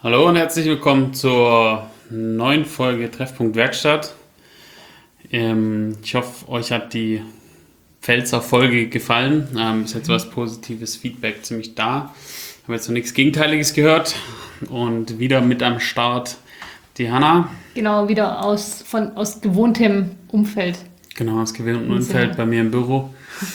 Hallo und herzlich willkommen zur neuen Folge Treffpunkt Werkstatt. Ich hoffe, euch hat die Pfälzer Folge gefallen. Ist jetzt was positives Feedback ziemlich da. Ich habe jetzt noch nichts Gegenteiliges gehört und wieder mit am Start die Hanna. Genau, wieder aus gewohntem Umfeld. Genau, aus gewohntem Umfeld bei mir im Büro.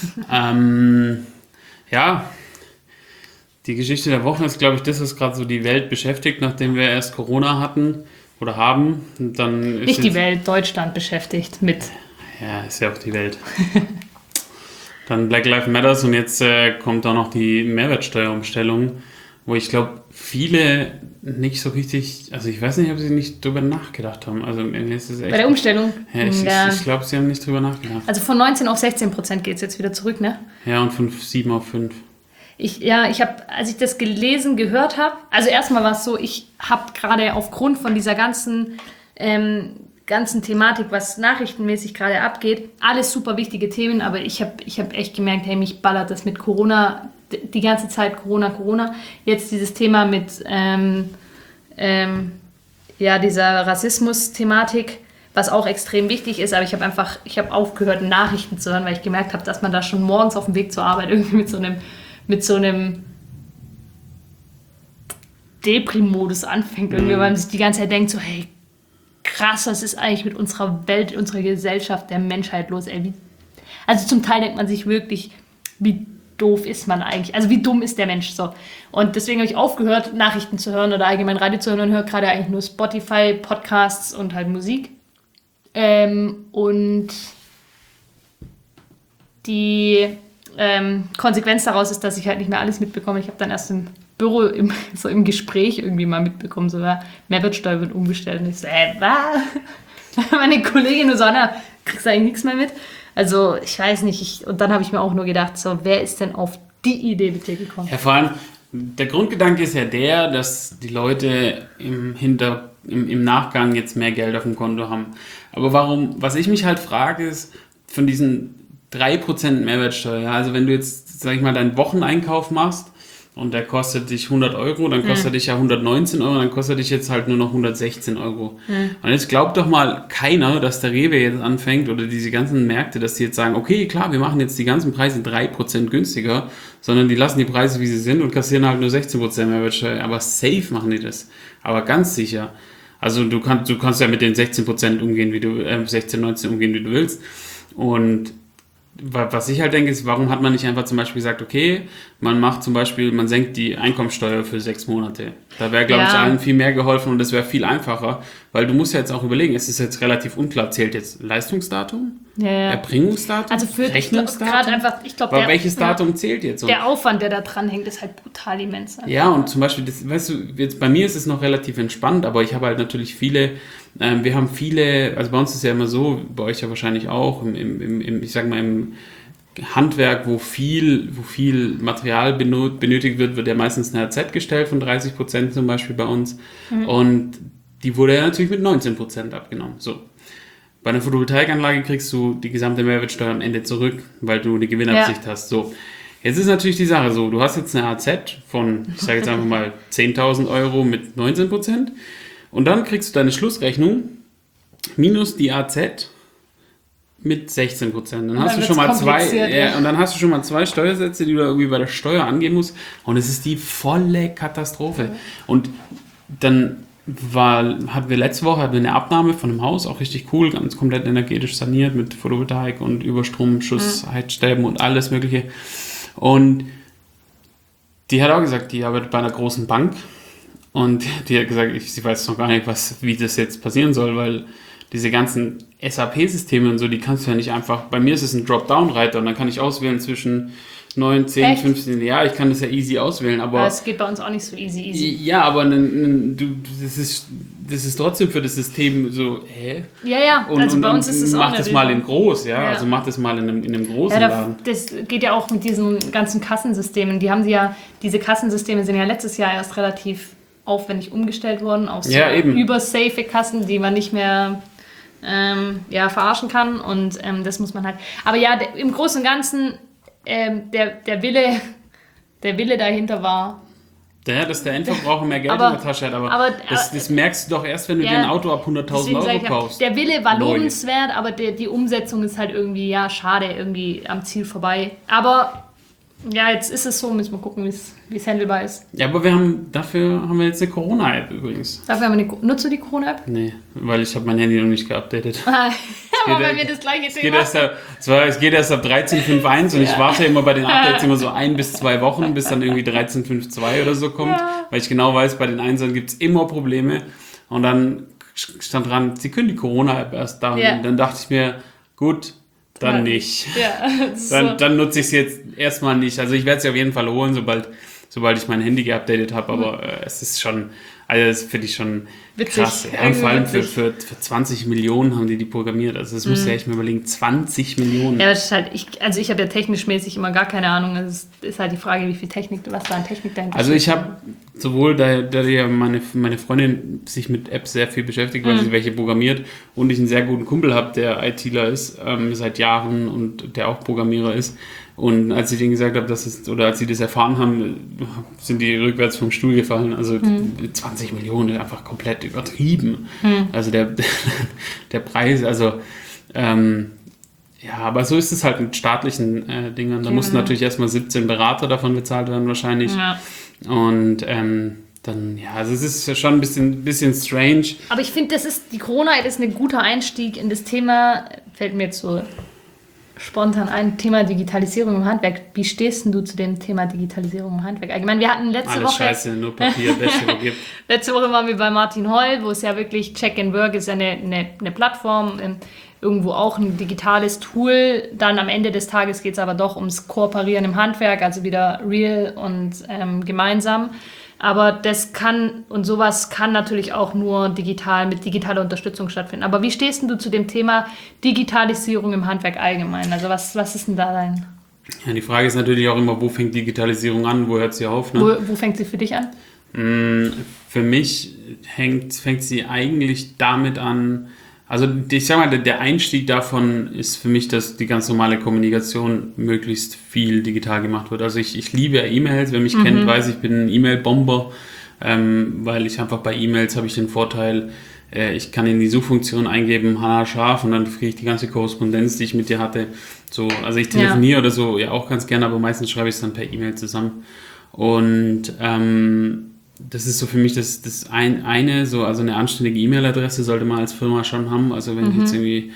Die Geschichte der Woche ist, glaube ich, das, was gerade so die Welt beschäftigt, nachdem wir erst Corona hatten oder haben. Und dann ist nicht die Welt, Deutschland beschäftigt mit. Ja, ist ja auch die Welt. Dann Black Lives Matter und jetzt kommt auch noch die Mehrwertsteuerumstellung, wo ich glaube, viele nicht so richtig, also ich weiß nicht, ob sie nicht drüber nachgedacht haben. Also es ist echt, bei der Umstellung? Ja, ich glaube, sie haben nicht drüber nachgedacht. Also von 19 auf 16% geht es jetzt wieder zurück, ne? Ja, und von 7 auf 5. Ich habe, als ich das gehört habe, also erstmal war es so, ich habe gerade aufgrund von dieser ganzen Thematik, was nachrichtenmäßig gerade abgeht, alles super wichtige Themen, aber ich hab echt gemerkt, hey, mich ballert das mit Corona, die ganze Zeit Corona. Jetzt dieses Thema mit dieser Rassismus-Thematik, was auch extrem wichtig ist, aber ich habe aufgehört, Nachrichten zu hören, weil ich gemerkt habe, dass man da schon morgens auf dem Weg zur Arbeit irgendwie mit so einem Depri-Modus anfängt, irgendwie, weil man sich die ganze Zeit denkt, so, hey, krass, was ist eigentlich mit unserer Welt, unserer Gesellschaft, der Menschheit los, ey? Also zum Teil denkt man sich wirklich, wie doof ist man eigentlich, also wie dumm ist der Mensch, so. Und deswegen habe ich aufgehört, Nachrichten zu hören oder allgemein Radio zu hören und höre gerade eigentlich nur Spotify, Podcasts und halt Musik. Und die Konsequenz daraus ist, dass ich halt nicht mehr alles mitbekomme. Ich habe dann erst im Büro im Gespräch irgendwie mal mitbekommen, so, ja, Mehrwertsteuer wird umgestellt. Und ich so, was? Meine Kollegin nur so, na, kriegst du eigentlich nichts mehr mit? Also, ich weiß nicht. Und dann habe ich mir auch nur gedacht, so, wer ist denn auf die Idee mit dir gekommen? Ja, vor allem, der Grundgedanke ist ja der, dass die Leute im Nachgang jetzt mehr Geld auf dem Konto haben. Aber was ich mich halt frage, ist, von diesen 3% Mehrwertsteuer, ja, also wenn du jetzt, sag ich mal, deinen Wocheneinkauf machst und der kostet dich 100 Euro, dann kostet dich ja 119 Euro, dann kostet dich jetzt halt nur noch 116 Euro. Und jetzt glaubt doch mal keiner, dass der Rewe jetzt anfängt oder diese ganzen Märkte, dass die jetzt sagen, okay, klar, wir machen jetzt die ganzen Preise 3% günstiger, sondern die lassen die Preise, wie sie sind und kassieren halt nur 16% Mehrwertsteuer. Aber safe machen die das. Aber ganz sicher. Also du kannst ja mit den 16% umgehen, 16, 19 umgehen, wie du willst. Und was ich halt denke, ist, warum hat man nicht einfach zum Beispiel gesagt, okay, man senkt die Einkommensteuer für 6 Monate. Da wäre, glaube ich, allen viel mehr geholfen und das wäre viel einfacher, weil du musst ja jetzt auch überlegen, es ist jetzt relativ unklar, zählt jetzt Leistungsdatum, Erbringungsdatum, also Rechnungsdatum? Aber welches Datum zählt jetzt? Der Aufwand, der da dran hängt, ist halt brutal immens. Ja, und zum Beispiel, weißt du, jetzt bei mir ist es noch relativ entspannt, aber ich habe halt natürlich wir haben viele, also bei uns ist es ja immer so, bei euch ja wahrscheinlich auch, ich sag mal, im Handwerk, wo viel Material benötigt wird ja meistens eine RZ gestellt von 30% zum Beispiel bei uns. Und die wurde ja natürlich mit 19% abgenommen. So. Bei einer Photovoltaikanlage kriegst du die gesamte Mehrwertsteuer am Ende zurück, weil du eine Gewinnabsicht hast. So. Jetzt ist natürlich die Sache so, du hast jetzt eine AZ von, ich sage jetzt einfach mal 10.000 Euro mit 19%. Und dann kriegst du deine Schlussrechnung minus die AZ mit 16%. Dann hast du schon mal und dann hast du schon mal 2 Steuersätze, die du irgendwie bei der Steuer angehen musst. Und es ist die volle Katastrophe. Und dann hatten wir letzte Woche eine Abnahme von einem Haus, auch richtig cool, ganz komplett energetisch saniert mit Photovoltaik und Überstromschutz, Heizstäben und alles Mögliche. Und die hat auch gesagt, die arbeitet bei einer großen Bank. Und die hat gesagt, sie weiß noch gar nicht, wie das jetzt passieren soll, weil diese ganzen SAP-Systeme und so, die kannst du ja nicht einfach, bei mir ist es ein Dropdown-Reiter und dann kann ich auswählen zwischen 9, 10, Echt? 15, ja, ich kann das ja easy auswählen, aber... Es geht bei uns auch nicht so easy. Ja, aber das ist trotzdem für das System so, hä? Ja, also bei uns ist es auch mach das mal in groß, ja, also mach das mal in einem großen Laden. Das geht ja auch mit diesen ganzen Kassensystemen, diese Kassensysteme sind ja letztes Jahr erst relativ aufwendig umgestellt worden auf so übersafe Kassen, die man nicht mehr verarschen kann und das muss man halt. Aber ja, im Großen und Ganzen der Wille dahinter war dass der Endverbraucher mehr Geld in der Tasche hat, aber das merkst du doch erst, wenn du dir ein Auto ab 100.000 Euro kaufst. Der Wille war lobenswert, aber die Umsetzung ist halt irgendwie, schade, irgendwie am Ziel vorbei. Aber ja, jetzt ist es so, müssen wir gucken, wie es handelbar ist. Ja, aber dafür haben wir jetzt eine Corona-App übrigens. Nutzt du die Corona-App? Nee, weil ich habe mein Handy noch nicht geupdatet. Aber bei mir das gleiche Thema. Es geht erst ab 13.5.1 und ich warte immer bei den Updates immer so 1 bis 2 Wochen, bis dann irgendwie 13.5.2 oder so kommt, weil ich genau weiß, bei den Einsern gibt es immer Probleme. Und dann stand dran, sie können die Corona-App erst da. Und dann dachte ich mir, gut, dann nicht. Ja, dann nutze ich es jetzt erstmal nicht. Also ich werde es auf jeden Fall holen, sobald ich mein Handy geupdatet habe, aber es ist schon, also das finde ich schon witzig, krass. Ja, und vor allem für 20 Millionen haben die programmiert. Also das musst du echt mal überlegen, 20 Millionen. Ja, das ist halt, ich habe ja technisch-mäßig immer gar keine Ahnung. Also es ist halt die Frage, wie viel Technik, was da an Technik dahinter steht. Also ich habe sowohl, da ja meine Freundin sich mit Apps sehr viel beschäftigt, weil sie welche programmiert und ich einen sehr guten Kumpel habe, der ITler ist, seit Jahren und der auch Programmierer ist. Und als ich denen gesagt habe, als sie das erfahren haben, sind die rückwärts vom Stuhl gefallen. Also 20 Millionen ist einfach komplett übertrieben. Also der Preis, also aber so ist es halt mit staatlichen Dingern. Da mussten natürlich erstmal 17 Berater davon bezahlt werden wahrscheinlich. Ja. Und also es ist schon ein bisschen strange. Aber ich finde, die Corona-App ist ein guter Einstieg in das Thema, fällt mir jetzt so spontan ein, Thema Digitalisierung im Handwerk. Wie stehst denn du zu dem Thema Digitalisierung im Handwerk? Ich meine, wir hatten letzte Woche... Scheiße, nur Papier, Wäsche gibt. Letzte Woche waren wir bei Martin Heul, wo es ja wirklich Check and Work ist, eine Plattform, irgendwo auch ein digitales Tool. Dann am Ende des Tages geht es aber doch ums Kooperieren im Handwerk, also wieder real und gemeinsam. Aber sowas kann natürlich auch nur mit digitaler Unterstützung stattfinden. Aber wie stehst denn du zu dem Thema Digitalisierung im Handwerk allgemein? Also was ist denn da dein... Ja, die Frage ist natürlich auch immer, wo fängt Digitalisierung an, wo hört sie auf? Ne? Wo fängt sie für dich an? Für mich fängt sie eigentlich damit an, also ich sag mal, der Einstieg davon ist für mich, dass die ganz normale Kommunikation möglichst viel digital gemacht wird. Also ich liebe E-Mails, wer mich kennt, weiß, ich bin ein E-Mail-Bomber, weil ich einfach bei E-Mails habe ich den Vorteil, ich kann in die Suchfunktion eingeben, Hannah Scharf, und dann kriege ich die ganze Korrespondenz, die ich mit dir hatte. So, also ich telefoniere oder so, ja auch ganz gerne, aber meistens schreibe ich es dann per E-Mail zusammen. Und das ist so für mich das eine, so, also eine anständige E-Mail-Adresse sollte man als Firma schon haben. Also wenn ich jetzt irgendwie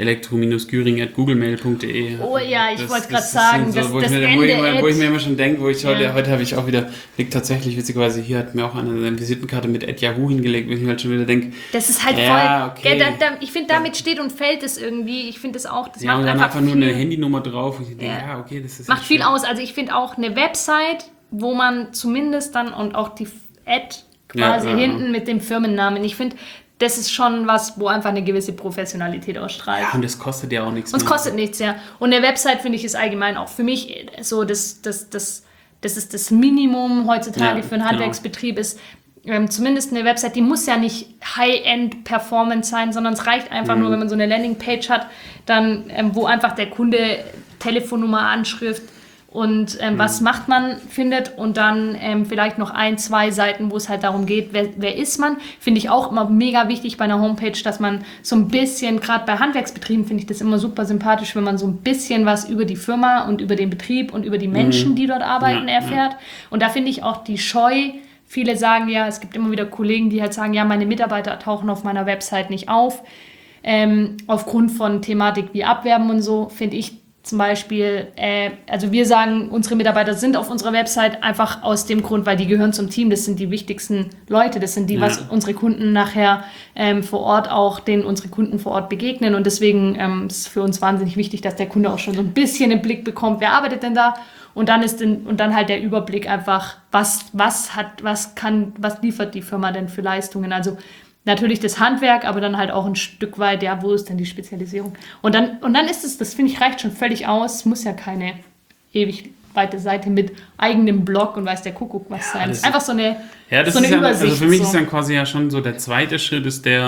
elektro-güring@googlemail.de. Oh ja, ich wollte gerade sagen, so, wo ich mir immer schon denke, heute habe ich auch wieder, liegt tatsächlich witzigerweise, hier hat mir auch eine Visitenkarte mit @yahoo hingelegt, wo ich mir halt schon wieder denke, das ist halt voll, okay. Ich finde, damit steht und fällt es irgendwie, ich finde das auch, das macht und dann einfach nur eine Handynummer drauf und ich denke, okay, das ist macht viel aus, also ich finde auch eine Website, wo man zumindest dann und auch die Ad quasi hinten mit dem Firmennamen. Ich finde, das ist schon was, wo einfach eine gewisse Professionalität ausstrahlt. Ja, und das kostet ja auch nichts. Und es kostet nichts, ja. Und eine Website, finde ich, ist allgemein auch für mich so, das ist das Minimum heutzutage für einen Handwerksbetrieb ist, zumindest eine Website, die muss ja nicht High-End-Performance sein, sondern es reicht einfach nur, wenn man so eine Landingpage hat, dann wo einfach der Kunde Telefonnummer, Anschrift und was macht man, findet und dann vielleicht noch 1, 2 Seiten, wo es halt darum geht, wer ist man, finde ich auch immer mega wichtig bei einer Homepage, dass man so ein bisschen, gerade bei Handwerksbetrieben finde ich das immer super sympathisch, wenn man so ein bisschen was über die Firma und über den Betrieb und über die Menschen, die dort arbeiten, erfährt. Und da finde ich auch die Scheu, viele sagen ja, es gibt immer wieder Kollegen, die halt sagen, ja, meine Mitarbeiter tauchen auf meiner Website nicht auf, aufgrund von Thematik wie Abwerben und so, finde ich zum Beispiel, also wir sagen, unsere Mitarbeiter sind auf unserer Website einfach aus dem Grund, weil die gehören zum Team, das sind die wichtigsten Leute, das sind die, was unsere Kunden nachher vor Ort auch, denen unsere Kunden vor Ort begegnen und deswegen ist es für uns wahnsinnig wichtig, dass der Kunde auch schon so ein bisschen einen Blick bekommt, wer arbeitet denn da und dann halt der Überblick einfach, was liefert die Firma denn für Leistungen, also natürlich das Handwerk, aber dann halt auch ein Stück weit, ja, wo ist denn die Spezialisierung? Und dann ist es, das finde ich, reicht schon völlig aus. Es muss ja keine ewig weite Seite mit eigenem Blog und weiß der Kuckuck was sein. Das ist einfach so eine Übersicht. Also für mich ist dann quasi ja schon so der zweite Schritt ist der,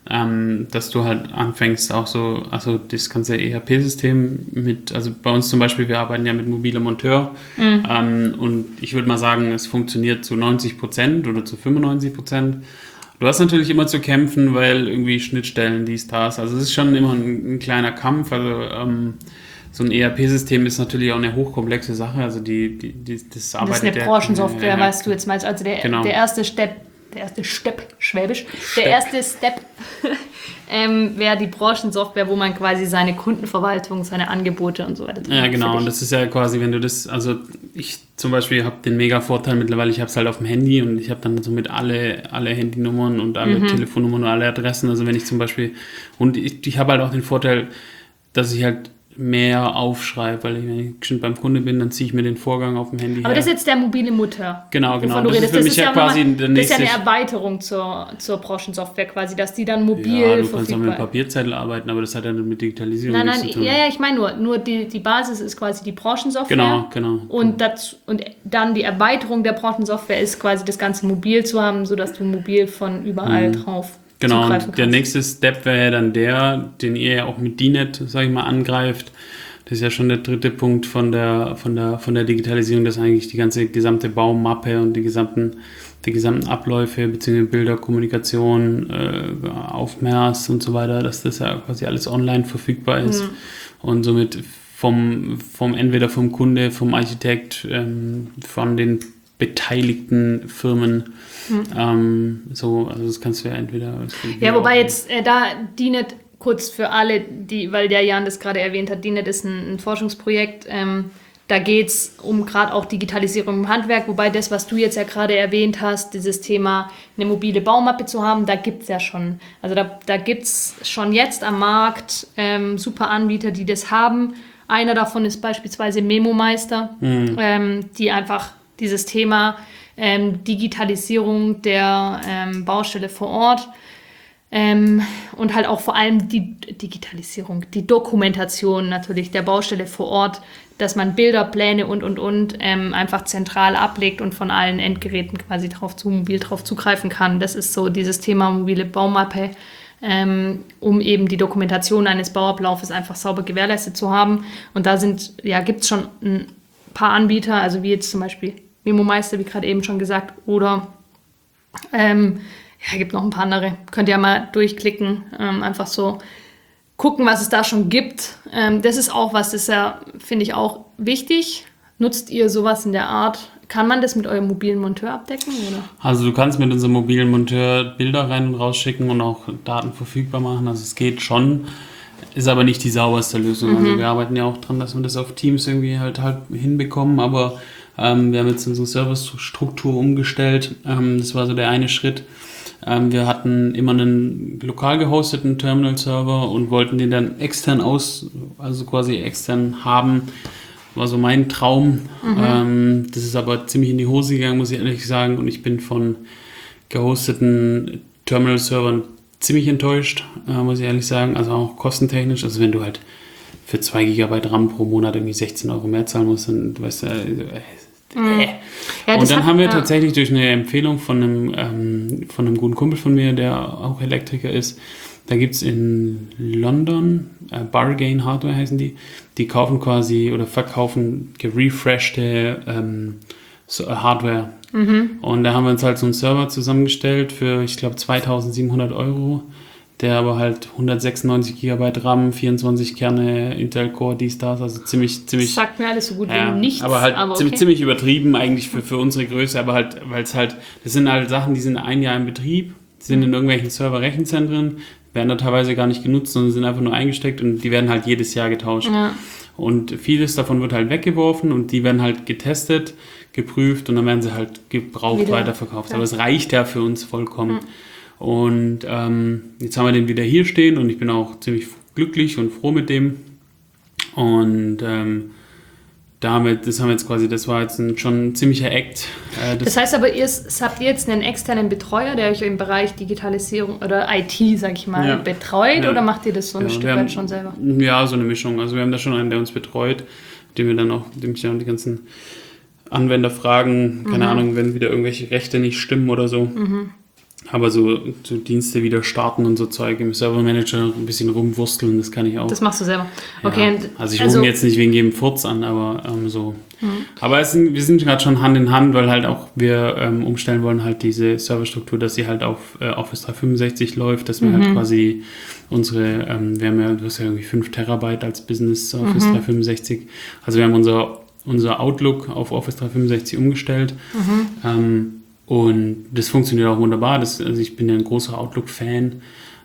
dass du halt anfängst auch so, also das ganze ERP-System also bei uns zum Beispiel, wir arbeiten ja mit mobilem Monteur und ich würde mal sagen, es funktioniert zu 90% oder zu 95%. Du hast natürlich immer zu kämpfen, weil irgendwie Schnittstellen, dies, das, also es ist schon immer ein kleiner Kampf, also so ein ERP-System ist natürlich auch eine hochkomplexe Sache, also das arbeitet... Das ist eine Branchensoftware, was du jetzt meinst, also der erste Step, Schwäbisch, der erste Step wäre die Branchensoftware, wo man quasi seine Kundenverwaltung, seine Angebote und so weiter. Ja, genau, und das ist ja quasi, wenn du das, also ich zum Beispiel habe den mega Vorteil mittlerweile, ich habe es halt auf dem Handy und ich habe dann somit alle Handynummern und alle Telefonnummern und alle Adressen, also wenn ich zum Beispiel, und ich habe halt auch den Vorteil, dass ich halt mehr aufschreibe, weil wenn ich schon beim Kunde bin, dann ziehe ich mir den Vorgang auf dem Handy her. Aber das ist jetzt der mobile Motor. Genau. Das ist für mich ja quasi der nächste... Das ist ja eine Erweiterung zur Branchensoftware quasi, dass die dann mobil verfügbar ist. Ja, du kannst auch mit verfügbar Papierzettel arbeiten, aber das hat ja mit Digitalisierung Nein, nichts zu tun. ja, ich meine nur die Basis ist quasi die Branchensoftware. Genau. Und dann die Erweiterung der Branchensoftware ist quasi das Ganze mobil zu haben, sodass du mobil von überall drauf Genau, und der nächste Step wäre ja dann den ihr ja auch mit DINET, sag ich mal, angreift. Das ist ja schon der dritte Punkt von der Digitalisierung, dass eigentlich die gesamte Baumappe und die gesamten Abläufe, beziehungsweise Bilder, Kommunikation, Aufmaß und so weiter, dass das ja quasi alles online verfügbar ist. Und somit entweder vom Kunde, vom Architekt, von den beteiligten Firmen, also das kannst du ja entweder... Ja, wobei jetzt da DINET, kurz für alle, weil der Jan das gerade erwähnt hat, DINET ist ein Forschungsprojekt, da geht es um gerade auch Digitalisierung im Handwerk, wobei das, was du jetzt ja gerade erwähnt hast, dieses Thema, eine mobile Baumappe zu haben, da gibt es ja schon. Also da gibt es schon jetzt am Markt super Anbieter, die das haben. Einer davon ist beispielsweise MemoMeister, die einfach dieses Thema Digitalisierung der Baustelle vor Ort und halt auch vor allem die Digitalisierung, die Dokumentation natürlich der Baustelle vor Ort, dass man Bilder, Pläne und einfach zentral ablegt und von allen Endgeräten quasi mobil drauf zugreifen kann. Das ist so dieses Thema mobile Baumappe, um eben die Dokumentation eines Bauablaufes einfach sauber gewährleistet zu haben. Und da gibt es schon ein paar Anbieter, also wie jetzt zum Beispiel MemoMeister, wie gerade eben schon gesagt, oder gibt noch ein paar andere. Könnt ihr mal durchklicken, einfach so gucken, was es da schon gibt. Das ist auch was, das ja, finde ich, auch wichtig. Nutzt ihr sowas in der Art? Kann man das mit eurem mobilen Monteur abdecken, oder? Also du kannst mit unserem mobilen Monteur Bilder rein und rausschicken und auch Daten verfügbar machen. Also es geht schon, ist aber nicht die sauberste Lösung. Also wir arbeiten ja auch dran, dass wir das auf Teams irgendwie halt hinbekommen, aber wir haben jetzt unsere Servicestruktur umgestellt. Das war so der eine Schritt. Wir hatten immer einen lokal gehosteten Terminal-Server und wollten den dann extern quasi extern haben. War so mein Traum. Das ist aber ziemlich in die Hose gegangen, muss ich ehrlich sagen. Und ich bin von gehosteten Terminal-Servern ziemlich enttäuscht, muss ich ehrlich sagen. Also auch kostentechnisch. Also wenn du halt für 2 GB RAM pro Monat irgendwie 16 Euro mehr zahlen musst, dann weißt du... Ja, und dann haben wir tatsächlich durch eine Empfehlung von einem guten Kumpel von mir, der auch Elektriker ist, da gibt es in London, Bargain Hardware heißen die kaufen quasi oder verkaufen gerefreshte Hardware. Und da haben wir uns halt so einen Server zusammengestellt für, ich glaube, 2.700 Euro, der aber halt 196 GB RAM, 24 Kerne, Intel Core, dies, das, also ziemlich... Das sagt mir alles so gut wie nichts. Aber halt okay. ziemlich übertrieben eigentlich für unsere Größe, aber halt, weil es halt, das sind halt Sachen, die sind 1 Jahr im Betrieb, sind in irgendwelchen Server-Rechenzentren, werden da teilweise gar nicht genutzt, sondern sind einfach nur eingesteckt und die werden halt jedes Jahr getauscht. Ja. Und vieles davon wird halt weggeworfen und die werden halt getestet, geprüft und dann werden sie halt gebraucht weiterverkauft. Ja. Aber es reicht ja für uns vollkommen. Und jetzt haben wir den wieder hier stehen und ich bin auch ziemlich glücklich und froh mit dem. Und das war jetzt schon ein ziemlicher Act. Das heißt aber, habt ihr jetzt einen externen Betreuer, der euch im Bereich Digitalisierung oder IT, sag ich mal, betreut oder macht ihr das so ein Stück weit schon selber? Ja, so eine Mischung. Also wir haben da schon einen, der uns betreut, dem ich dann die ganzen Anwender fragen, keine Ahnung, wenn wieder irgendwelche Rechte nicht stimmen oder so. Aber so Dienste wieder starten und so Zeug im Servermanager ein bisschen rumwursteln, das kann ich auch. Das machst du selber. Okay. Ja, also ich rufe ihn jetzt nicht wegen jedem Furz an, aber so. Aber wir sind gerade schon Hand in Hand, weil halt auch wir umstellen wollen halt diese Serverstruktur, dass sie halt auf Office 365 läuft, dass wir halt quasi unsere, wir haben ja, du hast ja irgendwie 5 Terabyte als Business Office 365. Also wir haben unser Outlook auf Office 365 umgestellt. Und das funktioniert auch wunderbar. Also ich bin ja ein großer Outlook-Fan.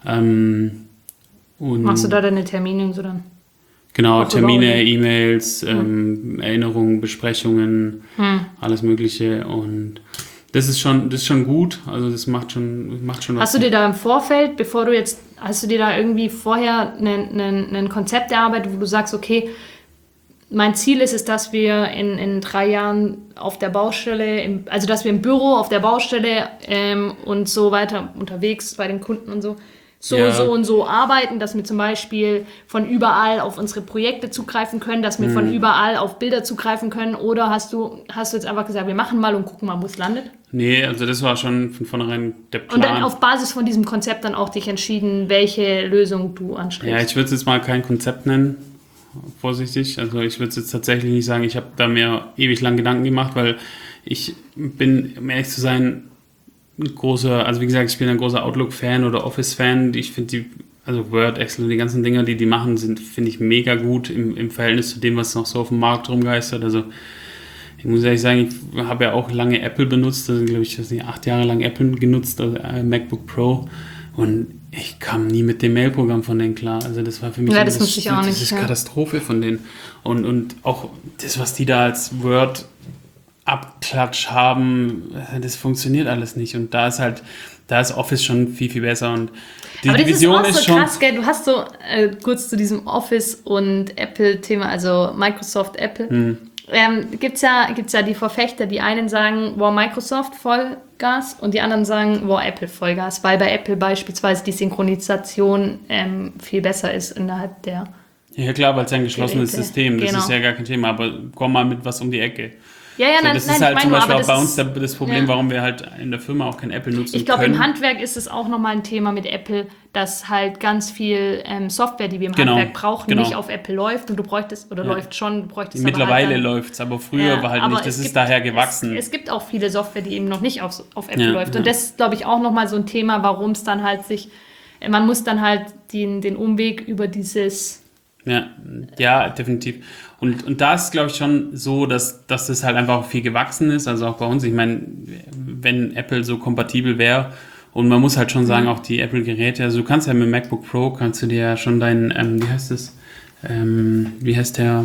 Machst du da deine Termine und so dann? Genau, Termine, E-Mails, Erinnerungen, Besprechungen, alles Mögliche. Und das ist schon gut. Also das macht schon was. Hast du dir da im Vorfeld, hast du dir da irgendwie vorher ein Konzept erarbeitet, wo du sagst, okay, mein Ziel ist es, dass wir in 3 Jahren auf der Baustelle, also dass wir im Büro, auf der Baustelle und so weiter unterwegs bei den Kunden und so und so arbeiten, dass wir zum Beispiel von überall auf unsere Projekte zugreifen können, dass wir von überall auf Bilder zugreifen können, oder hast du jetzt einfach gesagt, wir machen mal und gucken mal, wo es landet? Nee, also das war schon von vornherein der Plan. Und dann auf Basis von diesem Konzept dann auch dich entschieden, welche Lösung du anstrebst? Ja, ich würde es jetzt mal kein Konzept nennen. Vorsichtig. Also ich würde jetzt tatsächlich nicht sagen, ich habe da mir ewig lang Gedanken gemacht, weil ich bin, um ehrlich zu sein, ein großer Outlook-Fan oder Office-Fan. Ich finde also Word, Excel und die ganzen Dinger, die machen, finde ich mega gut im Verhältnis zu dem, was noch so auf dem Markt rumgeistert. Also ich muss ehrlich sagen, ich habe ja auch lange Apple benutzt, also glaube ich, 8 Jahre lang Apple genutzt, also MacBook Pro, und ich kam nie mit dem Mail-Programm von denen klar. Also das war für mich das ist Katastrophe von denen. Und auch das, was die da als Word-Abklatsch haben, das funktioniert alles nicht. Und da ist Office schon viel, viel besser. Und die Vision ist schon krass, gell? Du hast so, kurz zu diesem Office und Apple-Thema, also Microsoft, Apple, gibt's ja die Verfechter, die einen sagen, wow, Microsoft Vollgas, und die anderen sagen, wow, Apple Vollgas, weil bei Apple beispielsweise die Synchronisation viel besser ist innerhalb der... Ja klar, weil es ein geschlossenes Geräte. System, das Genau. ist ja gar kein Thema, aber komm mal mit was um die Ecke. Ja, Das ist halt zum Beispiel auch bei uns das Problem, warum wir halt in der Firma auch kein Apple nutzen können. Ich glaube, im Handwerk ist es auch nochmal ein Thema mit Apple, dass halt ganz viel Software, die wir im Handwerk brauchen, nicht auf Apple läuft, und du bräuchtest Mittlerweile läuft es, aber früher war halt nicht, das ist daher gewachsen. Es gibt auch viele Software, die eben noch nicht auf Apple läuft, und das ist, glaube ich, auch nochmal so ein Thema, warum es dann halt man muss dann halt den Umweg über dieses... Ja, definitiv. Und da ist es, glaube ich, schon so, dass das halt einfach viel gewachsen ist, also auch bei uns. Ich meine, wenn Apple so kompatibel wäre, und man muss halt schon sagen, auch die Apple-Geräte, also du kannst ja mit dem MacBook Pro, kannst du dir ja schon wie heißt der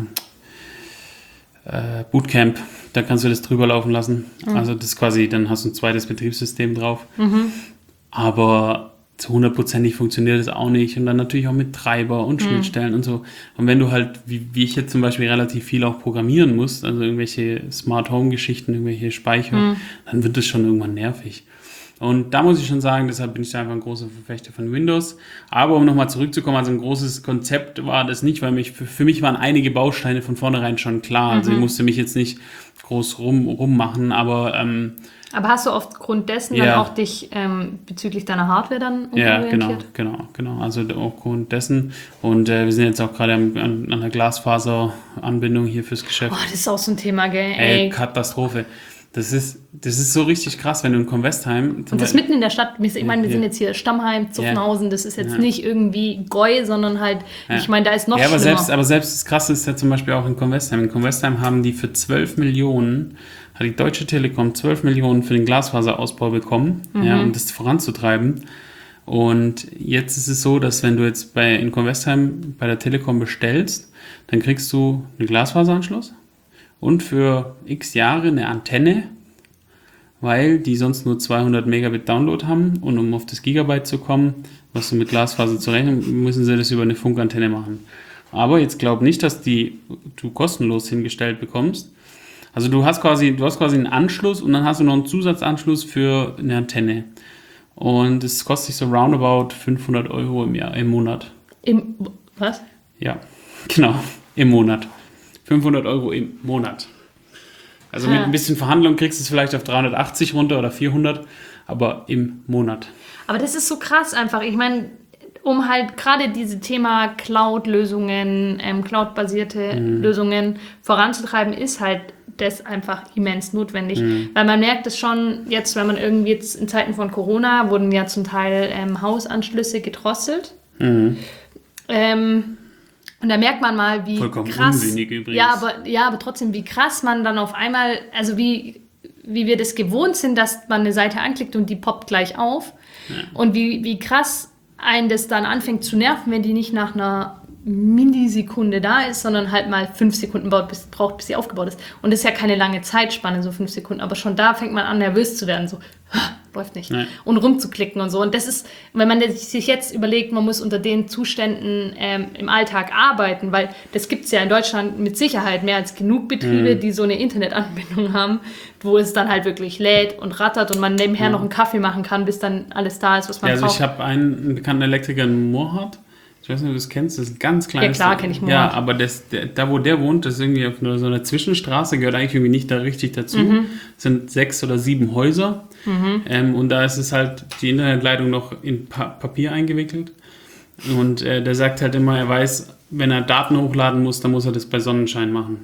Bootcamp, da kannst du das drüber laufen lassen. Also das ist quasi, dann hast du ein zweites Betriebssystem drauf. Aber zu 100%ig funktioniert das auch nicht, und dann natürlich auch mit Treiber und Schnittstellen und so. Und wenn du halt, wie ich jetzt zum Beispiel, relativ viel auch programmieren musst, also irgendwelche Smart Home Geschichten, irgendwelche Speicher, dann wird das schon irgendwann nervig. Und da muss ich schon sagen, deshalb bin ich da einfach ein großer Verfechter von Windows. Aber um nochmal zurückzukommen, also ein großes Konzept war das nicht, weil für mich waren einige Bausteine von vornherein schon klar. Also ich musste mich jetzt nicht groß rummachen, aber hast du aufgrund dessen dann auch dich bezüglich deiner Hardware dann umorientiert? Ja, genau. Also aufgrund dessen. Und wir sind jetzt auch gerade an der Glasfaseranbindung hier fürs Geschäft. Oh, das ist auch so ein Thema, gell? Ey, Katastrophe. Das ist so richtig krass, wenn du in Convestheim... Und das mitten in der Stadt, ich meine, wir sind jetzt hier Stammheim, Zuffenhausen, das ist jetzt nicht irgendwie Goi, sondern halt, ich meine, da ist noch schlimmer. Aber selbst das Krasse ist ja zum Beispiel auch in Convestheim. In Convestheim haben die für 12 Millionen, hat die Deutsche Telekom 12 Millionen für den Glasfaserausbau bekommen, um das voranzutreiben. Und jetzt ist es so, dass wenn du jetzt in Convestheim bei der Telekom bestellst, dann kriegst du einen Glasfaseranschluss und für x Jahre eine Antenne, weil die sonst nur 200 Megabit Download haben, und um auf das Gigabyte zu kommen, was du mit Glasfaser zu rechnen, müssen sie das über eine Funkantenne machen. Aber jetzt glaub nicht, dass du kostenlos hingestellt bekommst. Also du hast quasi einen Anschluss, und dann hast du noch einen Zusatzanschluss für eine Antenne. Und es kostet sich so roundabout 500 Euro im Monat. Was? Ja, genau, im Monat. 500 Euro im Monat. Also mit ein bisschen Verhandlung kriegst du es vielleicht auf 380 runter oder 400, aber im Monat. Aber das ist so krass einfach. Ich meine, um halt gerade dieses Thema Cloud-Lösungen, Cloud-basierte Lösungen voranzutreiben, ist halt das einfach immens notwendig. Weil man merkt es schon jetzt, wenn man irgendwie jetzt in Zeiten von Corona wurden ja zum Teil Hausanschlüsse gedrosselt. Und da merkt man mal, wie vollkommen krass, unsinnig übrigens. Ja, aber trotzdem, wie krass man dann auf einmal, also wie wir das gewohnt sind, dass man eine Seite anklickt und die poppt gleich auf. Ja. Und wie krass einen das dann anfängt zu nerven, wenn die nicht nach einer Millisekunde da ist, sondern halt mal 5 Sekunden braucht, bis sie aufgebaut ist. Und das ist ja keine lange Zeitspanne, so 5 Sekunden, aber schon da fängt man an, nervös zu werden, so, läuft nicht. Nee. Und rumzuklicken und so. Und das ist, wenn man sich jetzt überlegt, man muss unter den Zuständen im Alltag arbeiten, weil das gibt es ja in Deutschland mit Sicherheit mehr als genug Betriebe, die so eine Internetanbindung haben, wo es dann halt wirklich lädt und rattert und man nebenher noch einen Kaffee machen kann, bis dann alles da ist, was man braucht. Also ich habe einen bekannten Elektriker in Moorhardt. Ich weiß nicht, ob du das kennst, das ist ein ganz kleines... Ja klar, kenne ich Moorhardt. Ja, aber da, wo der wohnt, das ist irgendwie auf so einer Zwischenstraße, gehört eigentlich irgendwie nicht da richtig dazu. Es sind 6 oder 7 Häuser und da ist es halt die Internetleitung noch in Papier eingewickelt. Und der sagt halt immer, er weiß, wenn er Daten hochladen muss, dann muss er das bei Sonnenschein machen.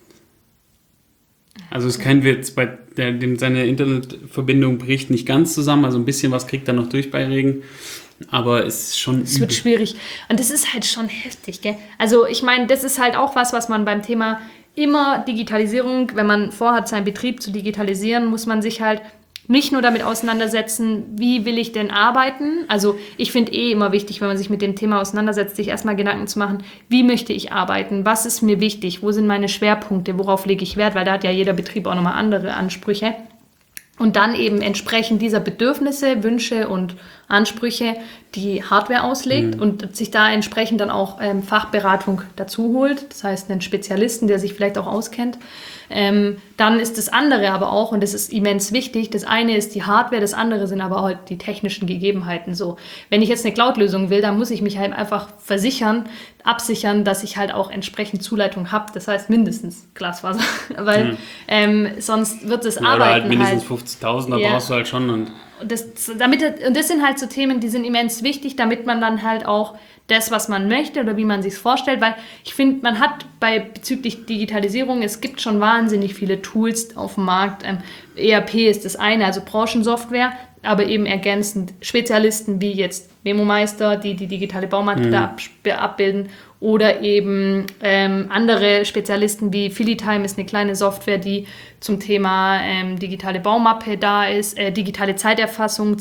Also es ist kein Witz, seine Internetverbindung bricht nicht ganz zusammen, also ein bisschen was kriegt er noch durch bei Regen. Aber es ist schon... Es wird schwierig. Und das ist halt schon heftig, gell? Also ich meine, das ist halt auch was man beim Thema immer Digitalisierung, wenn man vorhat, seinen Betrieb zu digitalisieren, muss man sich halt nicht nur damit auseinandersetzen, wie will ich denn arbeiten? Also ich finde immer wichtig, wenn man sich mit dem Thema auseinandersetzt, sich erstmal Gedanken zu machen, wie möchte ich arbeiten? Was ist mir wichtig? Wo sind meine Schwerpunkte? Worauf lege ich Wert? Weil da hat ja jeder Betrieb auch nochmal andere Ansprüche. Und dann eben entsprechend dieser Bedürfnisse, Wünsche und Ansprüche die Hardware auslegt und sich da entsprechend dann auch Fachberatung dazu holt. Das heißt, einen Spezialisten, der sich vielleicht auch auskennt. Dann ist das andere aber auch, und das ist immens wichtig, das eine ist die Hardware, das andere sind aber halt die technischen Gegebenheiten. So, wenn ich jetzt eine Cloud-Lösung will, dann muss ich mich halt einfach absichern, dass ich halt auch entsprechend Zuleitung habe. Das heißt mindestens Glasfaser, weil sonst wird das Arbeiten oder halt mindestens 50.000, da brauchst du halt schon. Und das sind halt so Themen, die sind immens wichtig, damit man dann halt auch das, was man möchte oder wie man sich es vorstellt, weil ich finde, man hat bezüglich Digitalisierung, es gibt schon wahnsinnig viele Tools auf dem Markt. ERP ist das eine, also Branchensoftware, aber eben ergänzend Spezialisten wie jetzt MemoMeister, die digitale Baumarkte abbilden, oder eben andere Spezialisten wie Filitime ist eine kleine Software, die zum Thema digitale Baumappe da ist, digitale Zeiterfassung,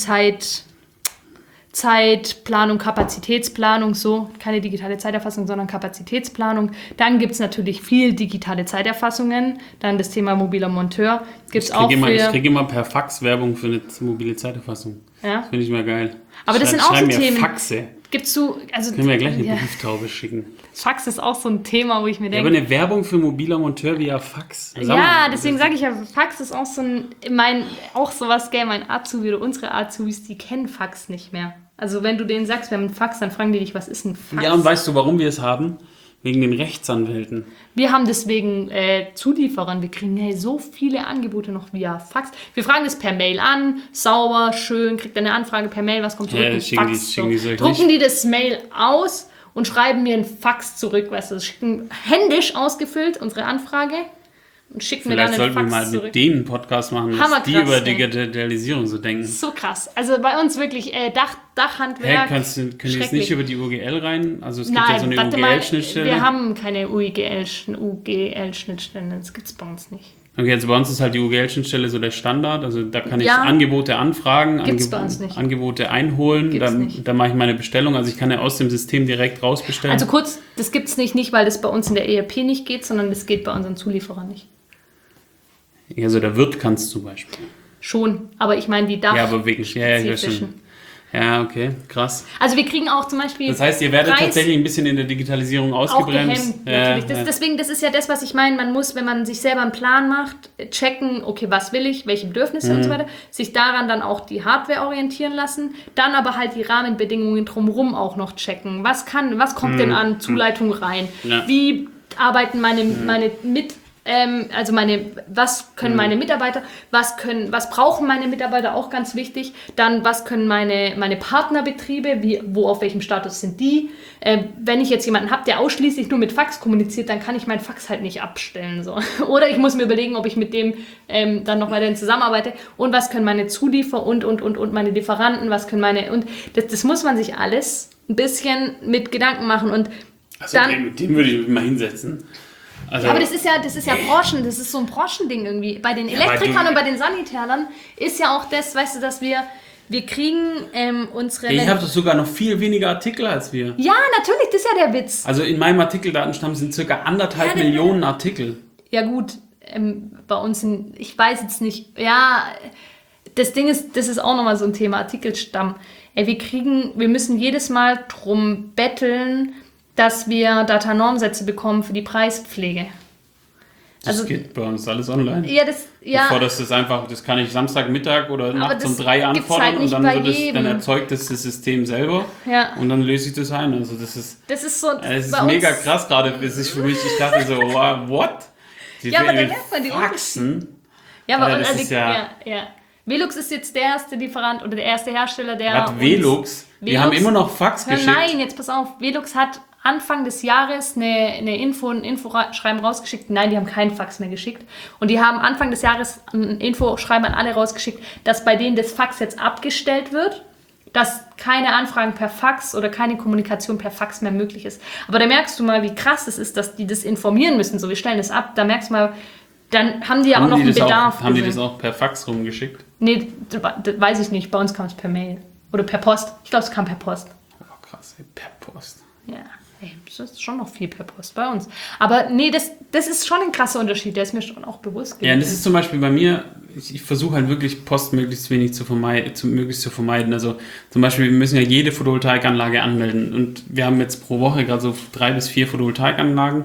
Zeitplanung, Kapazitätsplanung, so, keine digitale Zeiterfassung, sondern Kapazitätsplanung. Dann gibt es natürlich viel digitale Zeiterfassungen, dann das Thema mobiler Monteur. Ich kriege immer per Fax Werbung für eine mobile Zeiterfassung. Ja? Das finde ich mal geil. Aber das sind auch so Themen. Faxe. Können wir gleich eine Brieftaube schicken. Fax ist auch so ein Thema, wo ich mir denke... aber eine Werbung für mobiler Monteur via Fax. Deswegen sage ich ja, Fax ist auch so sowas, gell, mein Azubi oder unsere Azubis, die kennen Fax nicht mehr. Also wenn du denen sagst, wir haben einen Fax, dann fragen die dich, was ist ein Fax? Ja, und weißt du, warum wir es haben? Wegen den Rechtsanwälten. Wir haben deswegen Zulieferern, wir kriegen so viele Angebote noch via Fax. Wir fragen das per Mail an, sauber, schön, kriegt eine Anfrage per Mail, was kommt zurück? Drucken die das Mail aus und schreiben mir einen Fax zurück, weißt du, schicken händisch ausgefüllt unsere Anfrage und schicken mir dann einen Fax zurück. Vielleicht sollten wir mal mit denen einen Podcast machen, dass die über Digitalisierung so denken. So krass. Also bei uns wirklich Dachhandwerk. Können die jetzt nicht über die UGL rein? Also es gibt ja so eine UGL-Schnittstelle. Wir haben keine UGL-Schnittstellen, das gibt es bei uns nicht. Okay, also bei uns ist halt die UGL-Schnittstelle so der Standard. Also da kann ich Angebote anfragen, Angebote einholen. Dann mache ich meine Bestellung. Also ich kann ja aus dem System direkt rausbestellen. Also kurz, das gibt es nicht, weil das bei uns in der ERP nicht geht, sondern das geht bei unseren Zulieferern nicht. Also der Wirt kann es zum Beispiel. Schon, aber ich meine die spezifischen. Ja, okay, krass. Also wir kriegen auch zum Beispiel... Das heißt, ihr werdet tatsächlich ein bisschen in der Digitalisierung ausgebremst. Natürlich. Deswegen, das ist ja das, was ich meine. Man muss, wenn man sich selber einen Plan macht, checken, okay, was will ich, welche Bedürfnisse und so weiter, sich daran dann auch die Hardware orientieren lassen, dann aber halt die Rahmenbedingungen drumherum auch noch checken. Was kommt denn an Zuleitung rein? Ja. Wie arbeiten meine Also was können meine Mitarbeiter, was brauchen meine Mitarbeiter, auch ganz wichtig. Dann, was können meine Partnerbetriebe, auf welchem Status sind die. Wenn ich jetzt jemanden habe, der ausschließlich nur mit Fax kommuniziert, dann kann ich meinen Fax halt nicht abstellen. So. Oder ich muss mir überlegen, ob ich mit dem dann noch weiterhin zusammenarbeite. Und was können meine Zulieferer und meine Lieferanten, und das muss man sich alles ein bisschen mit Gedanken machen. Und also mit dem würde ich mich mal hinsetzen. Also, ja, aber das ist ja Branchen, das ist so ein Branchending irgendwie. Bei den Elektrikern und bei den Sanitärern ist ja auch das, weißt du, dass wir kriegen unsere... Ich habe doch sogar noch viel weniger Artikel als wir. Ja, natürlich, das ist ja der Witz. Also in meinem Artikeldatenstamm sind ca. 1,5 Millionen Artikel. Ja gut, bei uns ich weiß jetzt nicht, ja, das Ding ist, das ist auch nochmal so ein Thema, Artikelstamm. Wir müssen jedes Mal drum betteln, dass wir Data-Normsätze bekommen für die Preispflege. Das geht bei uns alles online. Ja, Bevor das kann ich Samstagmittag oder nachts um 3 anfordern halt und dann erzeugt das System selber und dann löse ich das ein. Also das ist mega krass gerade. Das ist für mich, ich dachte so, wow, what? Aber dann merkt man die Faxen. Ja, aber Velux ist jetzt der erste Lieferant oder der erste Hersteller, der... Velux? Wir haben immer noch Fax geschickt. Nein, jetzt pass auf. Velux hat Anfang des Jahres ein Infoschreiben rausgeschickt. Nein, die haben keinen Fax mehr geschickt. Und die haben Anfang des Jahres ein Infoschreiben an alle rausgeschickt, dass bei denen das Fax jetzt abgestellt wird, dass keine Anfragen per Fax oder keine Kommunikation per Fax mehr möglich ist. Aber da merkst du mal, wie krass es ist, dass die das informieren müssen. So, wir stellen das ab. Da merkst du mal, dann haben die ja auch noch einen Bedarf. Haben die das auch per Fax rumgeschickt? Nee, das weiß ich nicht. Bei uns kam es per Mail. Oder per Post. Ich glaube, es kam per Post. Oh, krass, per Post. Ja, das ist schon noch viel per Post bei uns. Aber nee, das ist schon ein krasser Unterschied. Der ist mir schon auch bewusst gewesen. Ja, und das ist zum Beispiel bei mir, ich versuche halt wirklich Post möglichst wenig zu vermeiden. Also zum Beispiel, wir müssen ja jede Photovoltaikanlage anmelden. Und wir haben jetzt pro Woche gerade so 3 bis 4 Photovoltaikanlagen.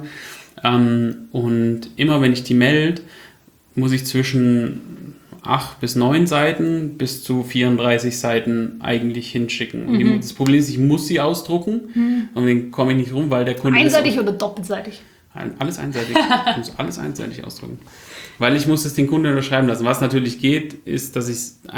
Und immer wenn ich die melde, muss ich zwischen 8 bis 9 Seiten bis zu 34 Seiten eigentlich hinschicken. Und das Problem ist, ich muss sie ausdrucken und dann komme ich nicht rum, weil der Kunde... Einseitig oder doppelseitig? Alles einseitig. Ich muss alles einseitig ausdrucken. Weil ich muss es den Kunden unterschreiben lassen. Was natürlich geht, ist, dass ich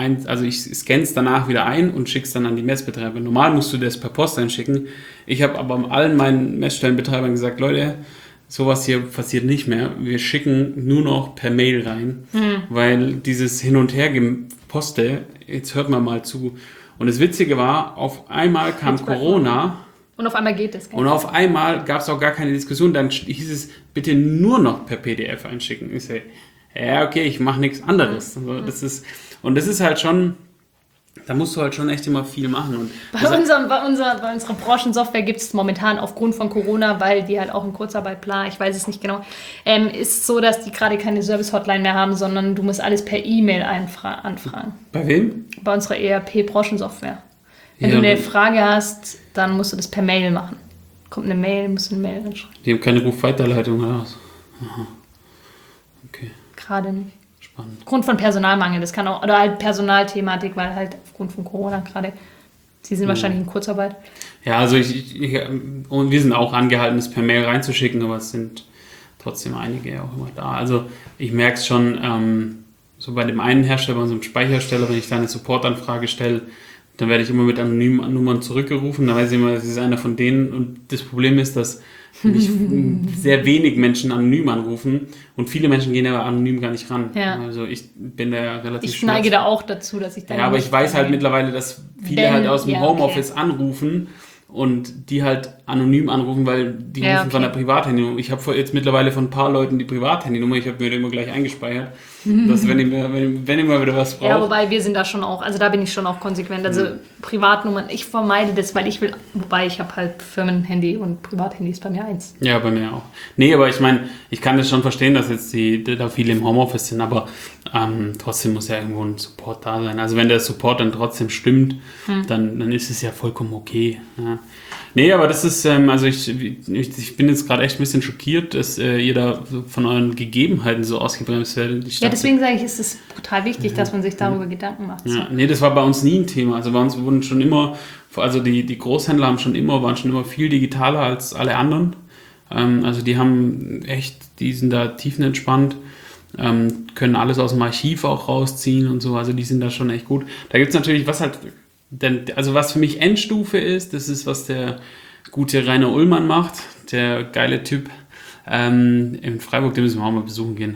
scanne es danach wieder ein und schicke es dann an die Messbetreiber. Normal musst du das per Post einschicken. Ich habe aber allen meinen Messstellenbetreibern gesagt, Leute, sowas hier passiert nicht mehr. Wir schicken nur noch per Mail rein, weil dieses Hin- und Her-Geposte, jetzt hört man mal zu. Und das Witzige war, auf einmal kam Corona. Und auf einmal geht es. Und auf einmal gab es auch gar keine Diskussion. Dann hieß es, bitte nur noch per PDF einschicken. Ich sage, ja, okay, ich mache nichts anderes. Also das ist halt schon... Da musst du halt schon echt immer viel machen. Und bei unserer Branchensoftware gibt es momentan aufgrund von Corona, weil die halt auch in Kurzarbeit, bla, ich weiß es nicht genau, ist so, dass die gerade keine Service-Hotline mehr haben, sondern du musst alles per E-Mail anfragen. Bei wem? Bei unserer ERP-Branchensoftware. Wenn du eine Frage hast, dann musst du das per Mail machen. Kommt eine Mail, musst du eine Mail anschreiben. Die haben keine Rufweiterleitung oder was? Aha. Okay. Gerade nicht. Spannend. Aufgrund von Personalmangel, das kann auch, oder halt Personalthematik, weil halt aufgrund von Corona gerade, sie sind wahrscheinlich in Kurzarbeit. Ja, also und wir sind auch angehalten, das per Mail reinzuschicken, aber es sind trotzdem einige auch immer da. Also ich merke es schon, so bei dem einen Hersteller, bei unserem Speichersteller, wenn ich da eine Supportanfrage stelle, dann werde ich immer mit anonymen Nummern zurückgerufen, dann weiß ich immer, das ist einer von denen und das Problem ist, dass mich sehr wenig Menschen anonym anrufen und viele Menschen gehen aber anonym gar nicht ran. Ja. Also ich bin da relativ Ich neige da auch dazu, dass ich da... Ja, aber ich weiß halt mittlerweile, dass viele halt aus dem Homeoffice anrufen und die halt anonym anrufen, weil die rufen von der Privathandynummer. Ich habe jetzt mittlerweile von ein paar Leuten die Privathandynummer, ich habe mir die immer gleich eingespeichert, dass wenn ich mal wieder was brauche. Ja, wobei wir sind da schon auch, also da bin ich schon auch konsequent. Also Privatnummern, ich vermeide das, weil ich will, wobei ich habe halt Firmenhandy und Privathandy ist bei mir eins. Ja, bei mir auch. Nee, aber ich meine, ich kann das schon verstehen, dass jetzt da viele im Homeoffice sind, aber trotzdem muss ja irgendwo ein Support da sein. Also wenn der Support dann trotzdem stimmt, dann ist es ja vollkommen okay. Ja. Nee, aber das ist, also ich bin jetzt gerade echt ein bisschen schockiert, dass ihr da von euren Gegebenheiten so ausgebremst werdet. Ja, deswegen sage ich, ist es total wichtig, dass man sich darüber Gedanken macht. Ja, nee, das war bei uns nie ein Thema. Also bei uns wurden schon immer, also die Großhändler waren schon immer viel digitaler als alle anderen. Also die die sind da tiefenentspannt, können alles aus dem Archiv auch rausziehen und so, also die sind da schon echt gut. Da gibt es natürlich, was für mich Endstufe ist, das ist, was der gute Rainer Ullmann macht, der geile Typ in Freiburg, den müssen wir auch mal besuchen gehen.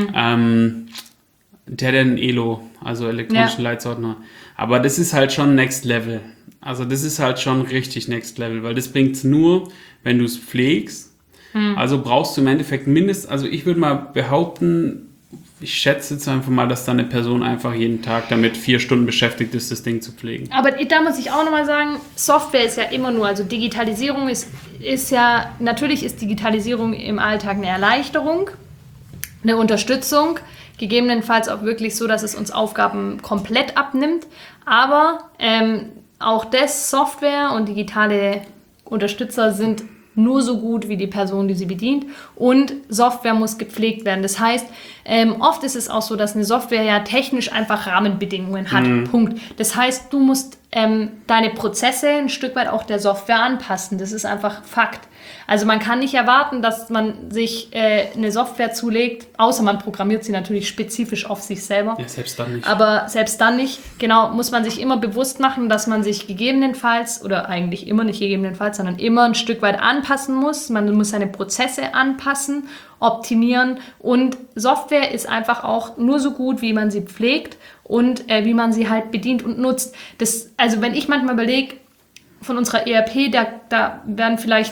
Der hat einen ELO, also elektronischen Leitsordner. Aber das ist halt schon Next Level. Also das ist halt schon richtig Next Level, weil das bringt es nur, wenn du es pflegst. Also brauchst du im Endeffekt also ich würde mal behaupten, ich schätze jetzt einfach mal, dass da eine Person einfach jeden Tag damit 4 Stunden beschäftigt ist, das Ding zu pflegen. Aber da muss ich auch nochmal sagen, Software ist ja immer nur, also Digitalisierung ist ja, natürlich ist Digitalisierung im Alltag eine Erleichterung, eine Unterstützung, gegebenenfalls auch wirklich so, dass es uns Aufgaben komplett abnimmt, aber auch das Software und digitale Unterstützer sind nur so gut wie die Person, die sie bedient, und Software muss gepflegt werden. Das heißt, oft ist es auch so, dass eine Software ja technisch einfach Rahmenbedingungen hat. Punkt. Das heißt, du musst deine Prozesse ein Stück weit auch der Software anpassen. Das ist einfach Fakt. Also man kann nicht erwarten, dass man sich eine Software zulegt, außer man programmiert sie natürlich spezifisch auf sich selber. Ja, selbst dann nicht. Aber selbst dann nicht, genau, muss man sich immer bewusst machen, dass man sich gegebenenfalls, oder eigentlich immer nicht gegebenenfalls, sondern immer ein Stück weit anpassen muss. Man muss seine Prozesse anpassen, optimieren, und Software ist einfach auch nur so gut, wie man sie pflegt und wie man sie halt bedient und nutzt. Also wenn ich manchmal überlege, von unserer ERP, da werden vielleicht,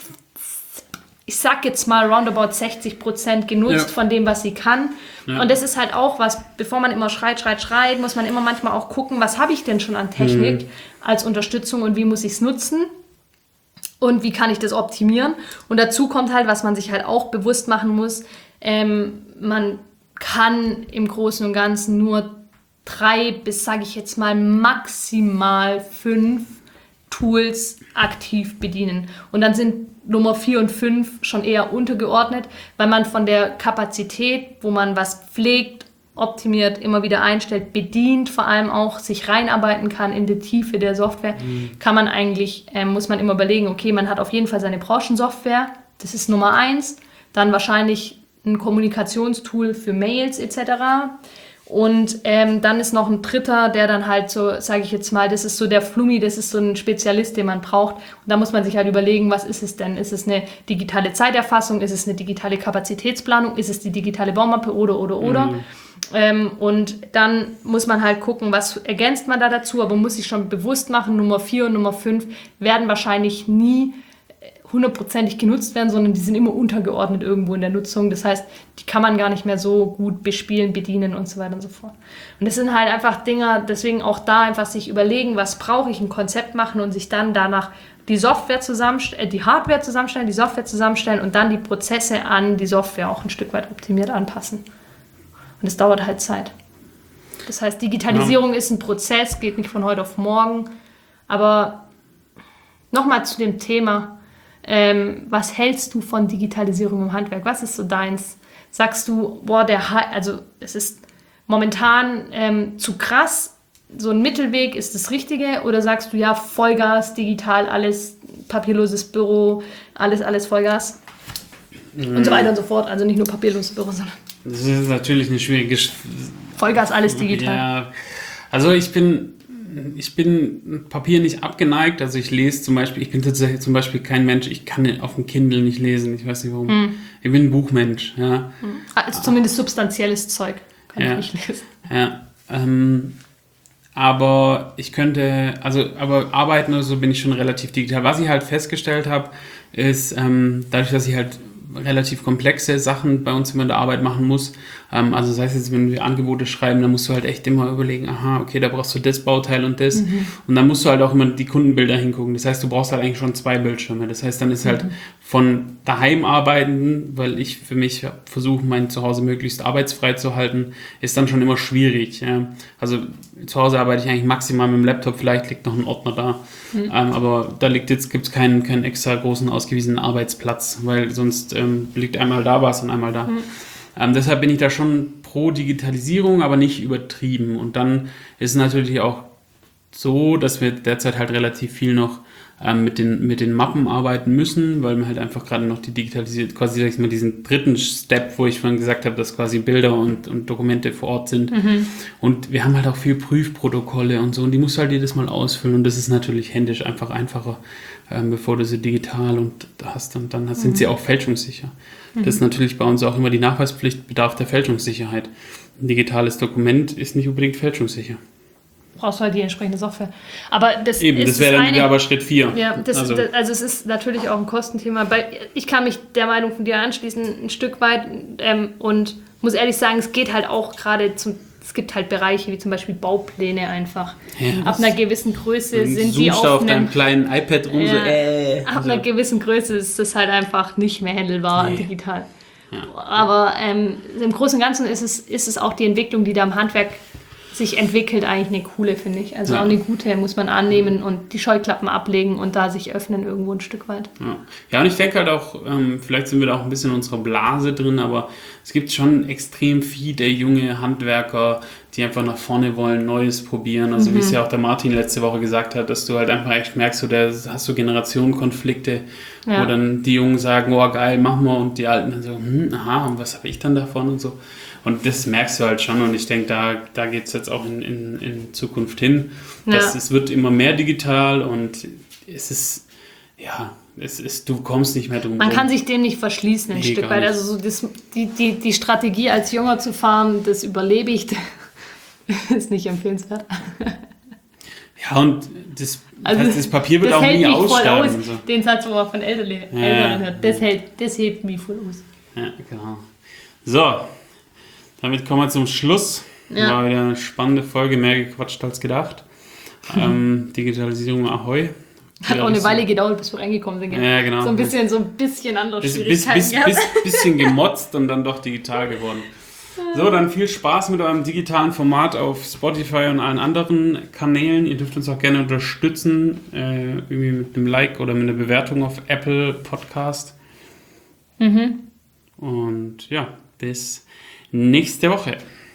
ich sag jetzt mal, roundabout 60% genutzt von dem, was sie kann. Ja. Und das ist halt auch was, bevor man immer schreit, muss man immer manchmal auch gucken, was habe ich denn schon an Technik als Unterstützung und wie muss ich es nutzen und wie kann ich das optimieren. Und dazu kommt halt, was man sich halt auch bewusst machen muss, man kann im Großen und Ganzen nur 3 bis, sage ich jetzt mal, maximal 5 Tools aktiv bedienen. Und dann sind Nummer 4 und 5 schon eher untergeordnet, weil man von der Kapazität, wo man was pflegt, optimiert, immer wieder einstellt, bedient, vor allem auch sich reinarbeiten kann in die Tiefe der Software, kann man eigentlich, muss man immer überlegen, okay, man hat auf jeden Fall seine Branchensoftware, das ist Nummer 1, dann wahrscheinlich ein Kommunikationstool für Mails etc., und dann ist noch ein dritter, der dann halt so, sage ich jetzt mal, das ist so der Flummi, das ist so ein Spezialist, den man braucht. Und da muss man sich halt überlegen, was ist es denn? Ist es eine digitale Zeiterfassung? Ist es eine digitale Kapazitätsplanung? Ist es die digitale Baumappe oder? Und dann muss man halt gucken, was ergänzt man da dazu, aber muss sich schon bewusst machen, Nummer 4 und Nummer 5 werden wahrscheinlich nie 100%ig genutzt werden, sondern die sind immer untergeordnet irgendwo in der Nutzung. Das heißt, die kann man gar nicht mehr so gut bespielen, bedienen und so weiter und so fort. Und das sind halt einfach Dinge, deswegen auch da einfach sich überlegen, was brauche ich, ein Konzept machen und sich dann danach die Software die Hardware zusammenstellen, die Software zusammenstellen und dann die Prozesse an die Software auch ein Stück weit optimiert anpassen. Und das dauert halt Zeit. Das heißt, Digitalisierung ist ein Prozess, geht nicht von heute auf morgen. Aber nochmal zu dem Thema, was hältst du von Digitalisierung im Handwerk? Was ist so deins? Sagst du, also es ist momentan zu krass, so ein Mittelweg ist das Richtige? Oder sagst du, ja, Vollgas, digital, alles, papierloses Büro, alles Vollgas? Und so weiter und so fort. Also nicht nur papierloses Büro, sondern... Das ist natürlich eine schwierige... Vollgas, alles digital. Ja, also ich bin Papier nicht abgeneigt, also ich lese zum Beispiel, ich bin tatsächlich zum Beispiel kein Mensch, ich kann auf dem Kindle nicht lesen, ich weiß nicht warum. Ich bin ein Buchmensch, ja. Also zumindest substanzielles Zeug kann ich nicht lesen. Ja, aber ich könnte, aber arbeiten oder so bin ich schon relativ digital. Was ich halt festgestellt habe, ist, dadurch, dass ich halt relativ komplexe Sachen bei uns immer in der Arbeit machen muss. Also das heißt jetzt, wenn wir Angebote schreiben, dann musst du halt echt immer überlegen, aha, okay, da brauchst du das Bauteil und das. Und dann musst du halt auch immer die Kundenbilder hingucken. Das heißt, du brauchst halt eigentlich schon 2 Bildschirme. Das heißt, dann ist halt von daheim arbeiten, weil ich für mich versuche, mein Zuhause möglichst arbeitsfrei zu halten, ist dann schon immer schwierig. Ja. Also zu Hause arbeite ich eigentlich maximal mit dem Laptop, vielleicht liegt noch ein Ordner da. Aber da gibt es keinen extra großen ausgewiesenen Arbeitsplatz, weil sonst liegt einmal da was und einmal da. Deshalb bin ich da schon pro Digitalisierung, aber nicht übertrieben. Und dann ist es natürlich auch so, dass wir derzeit halt relativ viel noch mit den Mappen arbeiten müssen, weil wir halt einfach gerade noch die digitalisiert, quasi sag ich mal, diesen dritten Step, wo ich vorhin gesagt habe, dass quasi Bilder und Dokumente vor Ort sind. Und wir haben halt auch viel Prüfprotokolle und so, und die musst du halt jedes Mal ausfüllen, und das ist natürlich händisch einfach einfacher, bevor du sie digital und hast, und dann sind sie auch fälschungssicher. Das ist natürlich bei uns auch immer die Nachweispflicht, bedarf der Fälschungssicherheit. Ein digitales Dokument ist nicht unbedingt fälschungssicher. Brauchst du halt die entsprechende Software. Aber das wäre dann wieder aber Schritt 4. Ja, also es ist natürlich auch ein Kostenthema. Ich kann mich der Meinung von dir anschließen, ein Stück weit, und muss ehrlich sagen, es geht halt auch gerade es gibt halt Bereiche wie zum Beispiel Baupläne einfach. Ja, ab einer gewissen Größe sind die auf deinem kleinen iPad rum. Ab einer gewissen Größe ist das halt einfach nicht mehr handelbar digital. Ja. Aber im Großen und Ganzen ist es auch die Entwicklung, die da im Handwerk sich entwickelt, eigentlich eine coole, finde ich. Also auch eine gute, muss man annehmen und die Scheuklappen ablegen und da sich öffnen irgendwo ein Stück weit. Ja, und ich denke halt auch, vielleicht sind wir da auch ein bisschen in unserer Blase drin, aber es gibt schon extrem viele junge Handwerker, die einfach nach vorne wollen, Neues probieren. Also wie es ja auch der Martin letzte Woche gesagt hat, dass du halt einfach echt merkst, da hast du Generationenkonflikte, wo dann die Jungen sagen, oh geil, machen wir, und die Alten dann so, und was habe ich dann davon und so. Und das merkst du halt schon, und ich denke, da geht es jetzt auch in Zukunft hin. Es wird immer mehr digital, und es ist, du kommst nicht mehr drum. Man kann sich dem nicht verschließen, ein Stück weit. Also so die Strategie, als Junger zu fahren, das überlebe ich, ist nicht empfehlenswert. Ja, und das Papier wird auch nie aussterben. Voll aus, so. Den Satz, wo man von Eltern hört, das hebt mich voll aus. Ja, genau. So, damit kommen wir zum Schluss. War wieder eine spannende Folge, mehr gequatscht als gedacht. Digitalisierung Ahoi. Hat auch eine Weile gedauert, bis wir reingekommen sind. Gell? Ja, genau. So ein bisschen andere Schwierigkeiten. Bisschen gemotzt und dann doch digital geworden. So, dann viel Spaß mit eurem digitalen Format auf Spotify und allen anderen Kanälen. Ihr dürft uns auch gerne unterstützen, irgendwie mit einem Like oder mit einer Bewertung auf Apple Podcast. Und ja, bis nächste Woche.